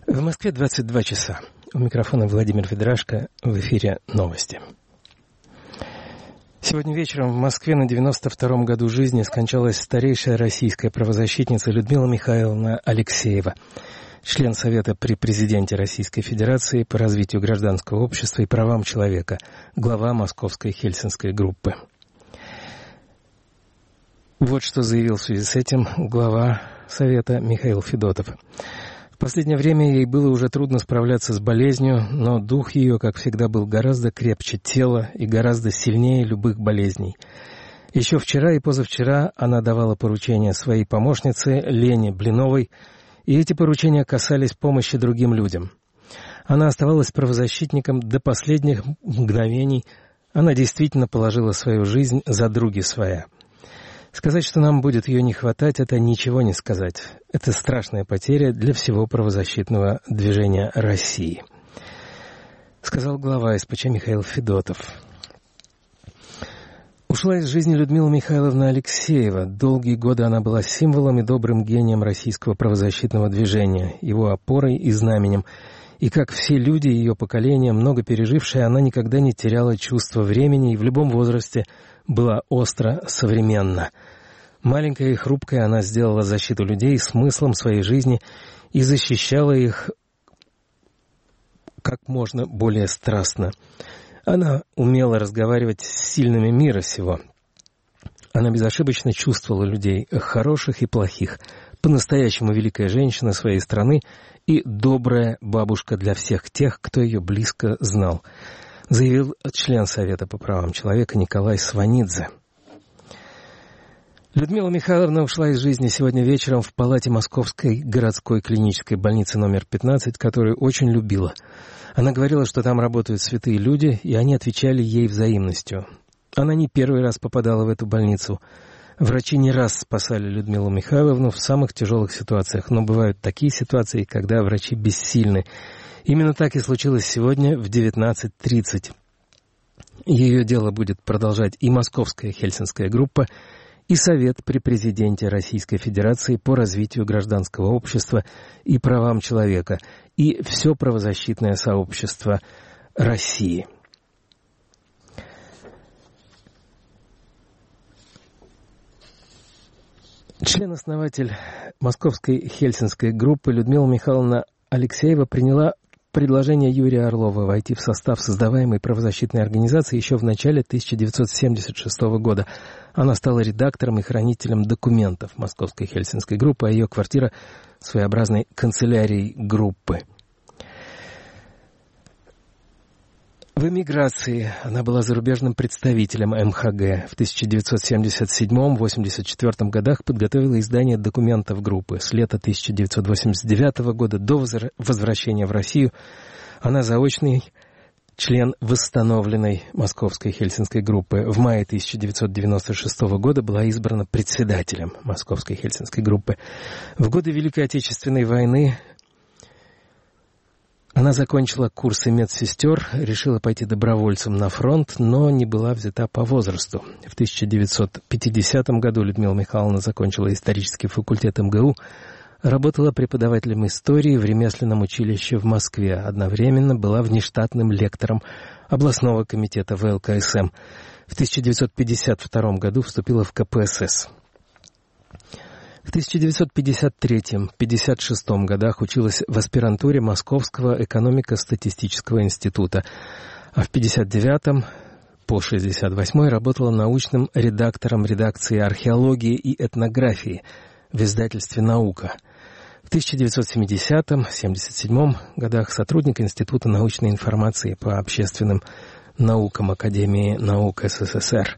В Москве 22 часа. У микрофона Владимир Ведрашко. В эфире новости. Сегодня вечером в Москве на 92-м году жизни скончалась старейшая российская правозащитница Людмила Михайловна Алексеева, член Совета при президенте Российской Федерации по развитию гражданского общества и правам человека, глава Московской Хельсинской группы. Вот что заявил в связи с этим глава Совета Михаил Федотов. В последнее время ей было уже трудно справляться с болезнью, но дух ее, как всегда, был гораздо крепче тела и гораздо сильнее любых болезней. Еще вчера и позавчера она давала поручения своей помощнице Лене Блиновой, и эти поручения касались помощи другим людям. Она оставалась правозащитником до последних мгновений. Она действительно положила свою жизнь за други своя. Сказать, что нам будет ее не хватать, это ничего не сказать. Это страшная потеря для всего правозащитного движения России, сказал глава СПЧ Михаил Федотов. Ушла из жизни Людмила Михайловна Алексеева. Долгие годы она была символом и добрым гением российского правозащитного движения, его опорой и знаменем. И как все люди ее поколения, много пережившие, она никогда не теряла чувства времени и в любом возрасте была остро современна. Маленькая и хрупкая, она сделала защиту людей смыслом своей жизни и защищала их как можно более страстно. Она умела разговаривать с сильными мира сего. Она безошибочно чувствовала людей, хороших и плохих, по-настоящему великая женщина своей страны и добрая бабушка для всех тех, кто ее близко знал, заявил член Совета по правам человека Николай Сванидзе. Людмила Михайловна ушла из жизни сегодня вечером в палате Московской городской клинической больницы номер 15, которую очень любила. Она говорила, что там работают святые люди, и они отвечали ей взаимностью. Она не первый раз попадала в эту больницу. Врачи не раз спасали Людмилу Михайловну в самых тяжелых ситуациях, но бывают такие ситуации, когда врачи бессильны. Именно так и случилось сегодня в 19:30. Ее дело будет продолжать и Московская Хельсинская группа, и Совет при президенте Российской Федерации по развитию гражданского общества и правам человека, и все правозащитное сообщество России. Член-основатель Московской Хельсинской группы Людмила Михайловна Алексеева приняла предложение Юрия Орлова войти в состав создаваемой правозащитной организации еще в начале 1976 года. Она стала редактором и хранителем документов Московской Хельсинской группы, а ее квартира — своеобразной канцелярией группы. В эмиграции она была зарубежным представителем МХГ. В 1977-1984 годах подготовила издание документов группы. С лета 1989 года до возвращения в Россию она заочный член восстановленной Московской Хельсинской группы. В мае 1996 года была избрана председателем Московской Хельсинской группы. В годы Великой Отечественной войны она закончила курсы медсестер, решила пойти добровольцем на фронт, но не была взята по возрасту. В 1950 году Людмила Михайловна закончила исторический факультет МГУ, работала преподавателем истории в ремесленном училище в Москве, одновременно была внештатным лектором областного комитета ВЛКСМ. В 1952 году вступила в КПСС. В 1953-1956 годах училась в аспирантуре Московского экономико-статистического института, а в 1959 по 1968 работала научным редактором редакции археологии и этнографии в издательстве «Наука». В 1970-1977 годах сотрудник Института научной информации по общественным наукам Академии наук СССР.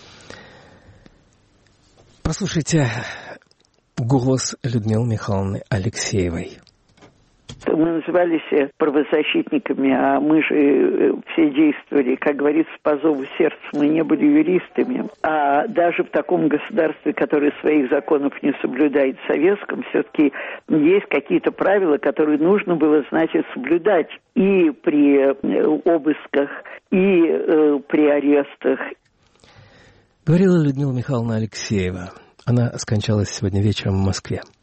Послушайте голос Людмилы Михайловны Алексеевой. Мы назывались правозащитниками, а мы же все действовали, как говорится, по зову сердца. Мы не были юристами. А даже в таком государстве, которое своих законов не соблюдает, советском, все-таки есть какие-то правила, которые нужно было, значит, соблюдать и при обысках, и при арестах. Говорила Людмила Михайловна Алексеева. Она скончалась сегодня вечером в Москве.